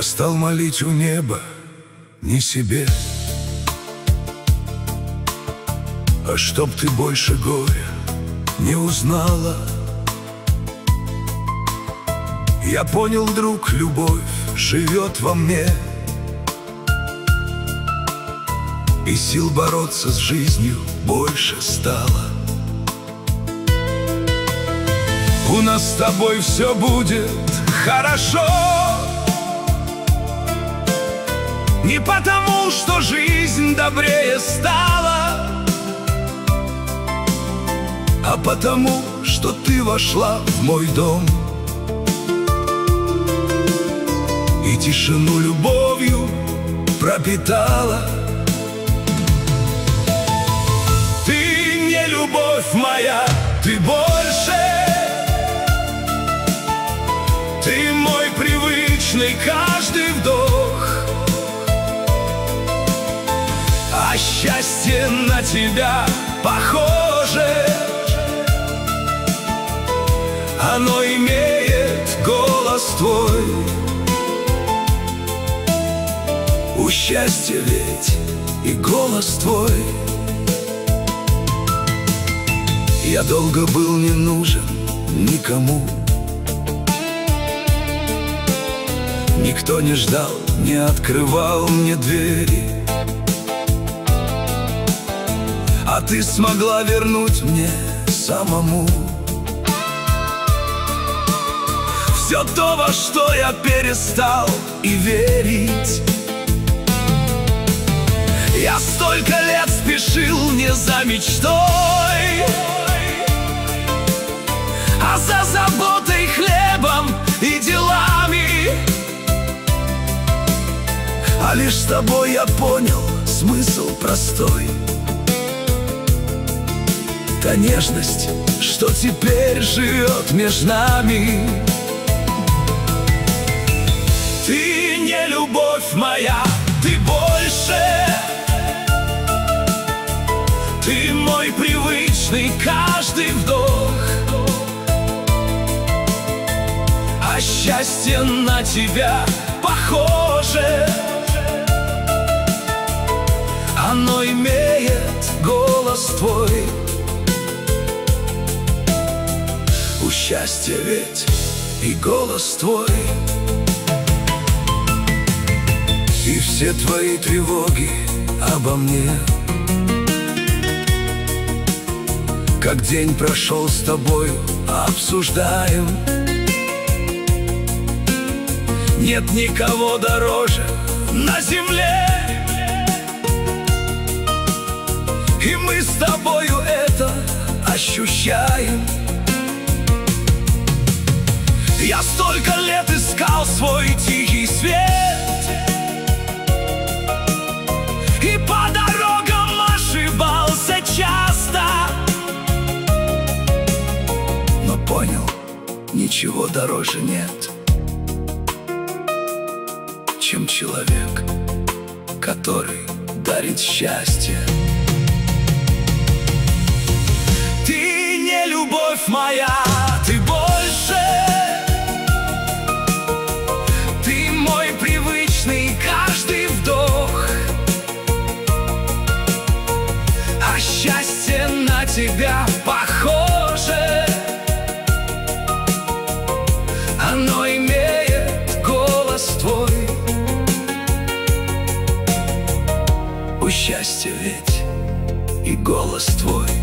стал молить у неба не себе, а чтоб ты больше горя не узнала. Я понял, друг, любовь живет во мне, и сил бороться с жизнью больше стало. У нас с тобой все будет хорошо, не потому, что жизнь добрее стала, а потому, что ты вошла в мой дом и тишину любовью пропитала. Ты не любовь моя, ты больше. Ты мой привычный каждый вдох, а счастье на тебя похоже. Оно имеет голос твой. У счастья ведь и голос твой. Я долго был не нужен никому, никто не ждал, не открывал мне двери, а ты смогла вернуть мне самому все то, во что я перестал и верить. Я столько лет спешил не за мечтой, а за заботой, хлебом и делами. А лишь с тобой я понял смысл простой. Та нежность, что теперь живет между нами. Ты не любовь моя, ты больше. Ты мой привычный каждый вдох, а счастье на тебя похоже. Оно имеет голос твой. У счастья ведь и голос твой. И все твои тревоги обо мне, как день прошел с тобою, обсуждаем. Нет никого дороже на земле, и мы с тобою это ощущаем. Я столько лет искал свой тихий свет, и по дорогам ошибался часто, но понял, ничего дороже нет, чем человек, который дарит счастье. Ты не любовь моя, ты больше. Ты мой привычный каждый вдох, а счастье на тебя похоже. Оно имеет голос твой. У счастья ведь и голос твой.